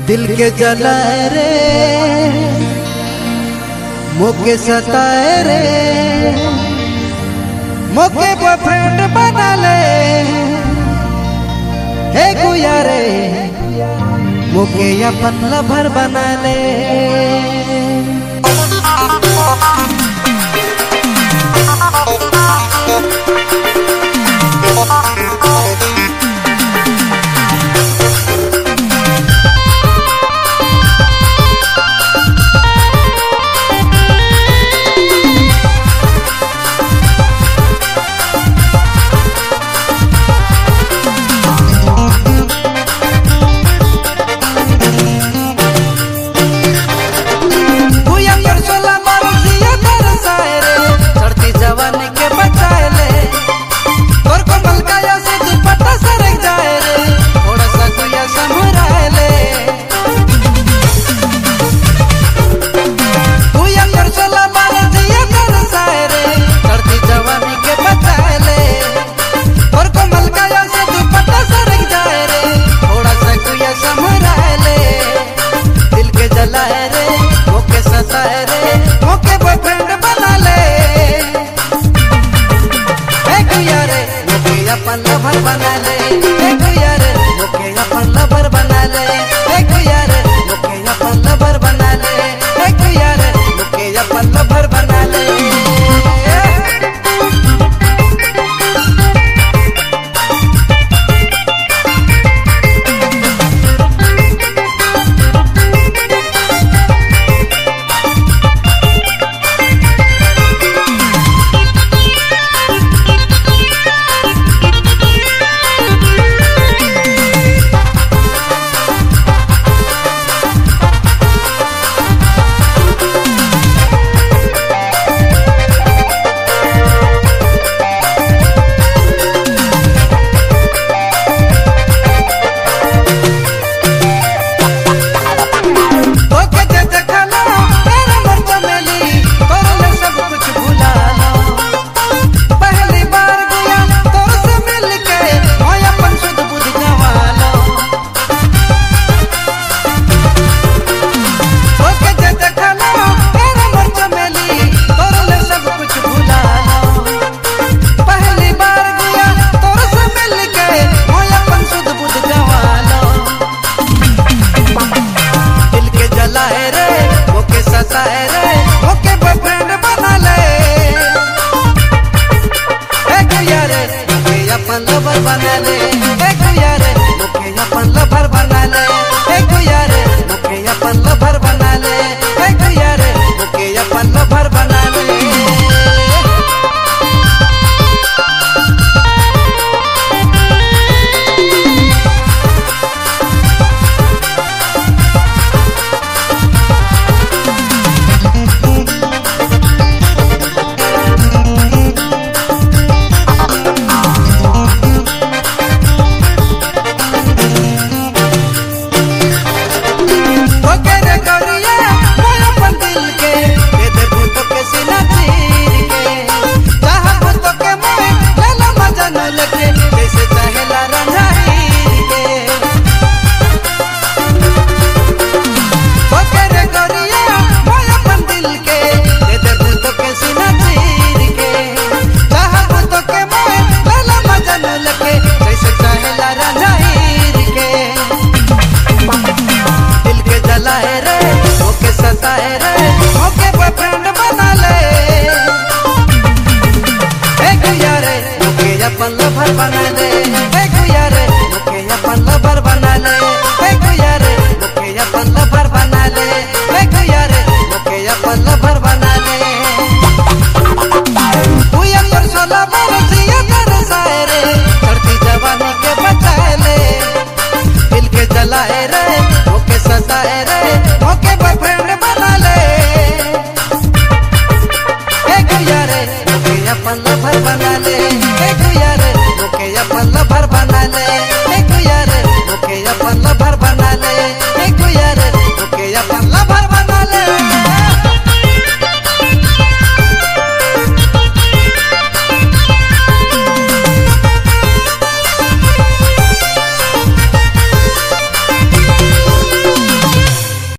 दिल के जलाए रे, मोके सताए रे, मोके बॉयफ्रेंड बना ले, हे गुया रे, मोके अपन लवर बना ले। अपन लवर बना ले, एक यार मोके अपन लवर बना ले, एक यार मोके अपन लवर बना ले, एक यार मोके अपन लवर बना ले। अपन लवर बना ले, एक यार मोके अपन लवर बना ले, एक यार मोके अपन लवर बना ले, एक यार मोके अपन लवर बना ले। अपन लवर बना ले, एक यार मोके अपन लवर बना ले, एक यार मोके अपन लवर बना ले, एक यार मोके अपन लवर बना ले। तू अंदर 16 बरसिया तरसाए रे, चढ़ती जवानी के बचाए ले, दिल के जलाए रे, मोके सताए रे, मोके बॉयफ्रेंड बना ले, एक यार मोके अपन लवर बना ले।